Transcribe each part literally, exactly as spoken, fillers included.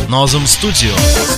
Nozim Studio.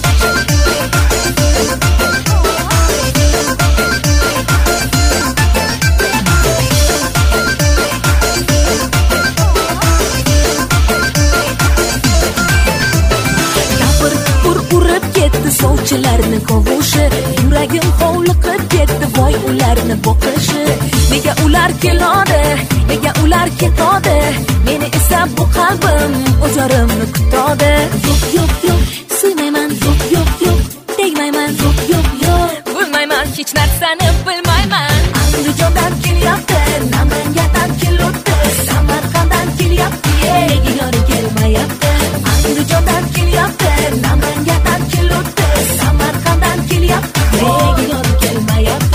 Sovchilarni kovushi, yuragim hovliqib ketdi, voy ularni boqishi. Nega ular keladi, nega ular ketadi, meni esa bu qalbim o'zarimni kutadi. Yo'q, yo'q, yo'q, suymayman, yo'q, yo'q, yo'q, tegmayman, yo'q, yo'q, yo'q, bilmayman, hech narsani bilmayman. Andijondan kelyapti, Namangandan kelibdi, Samarqanddan kelyapti, nega yori kelmayapti. Andijondan kelyapti, Namangandan kelibdi, Samarqanddan kelyapti, nega yori kelmayapti.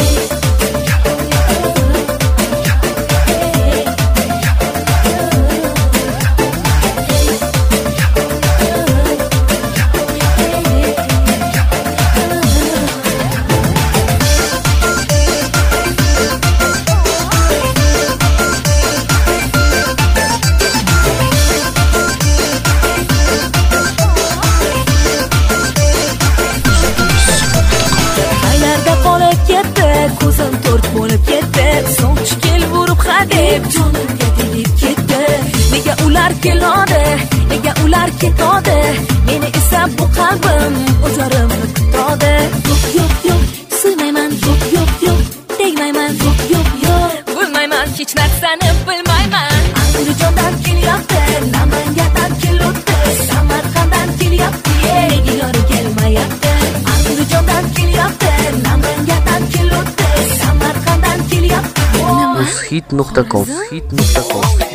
Ko'zim to'rt bo'lib ketdi, sovchi kelib urib hadeb jonimga tegib ketdi. Nega ular keladi, nega ular ketadi, meni esa bu qalbim o'zarimni kutadi. Yo'q, yo'q, yo'q, suymayman, yo'q, yo'q, yo'q, tegmayman, yo'q, yo'q, yo'q, bilmayman, hech narsani bilmayman. Andijondan kelyapti, Namangandan kelibdi, Samarqanddan kelyapti, nega yori kelmayapti. Andijondan kelyapti, Namangandan kelibdi, Samarqanddan kelyapti. Hit nuqta com hit nuqta com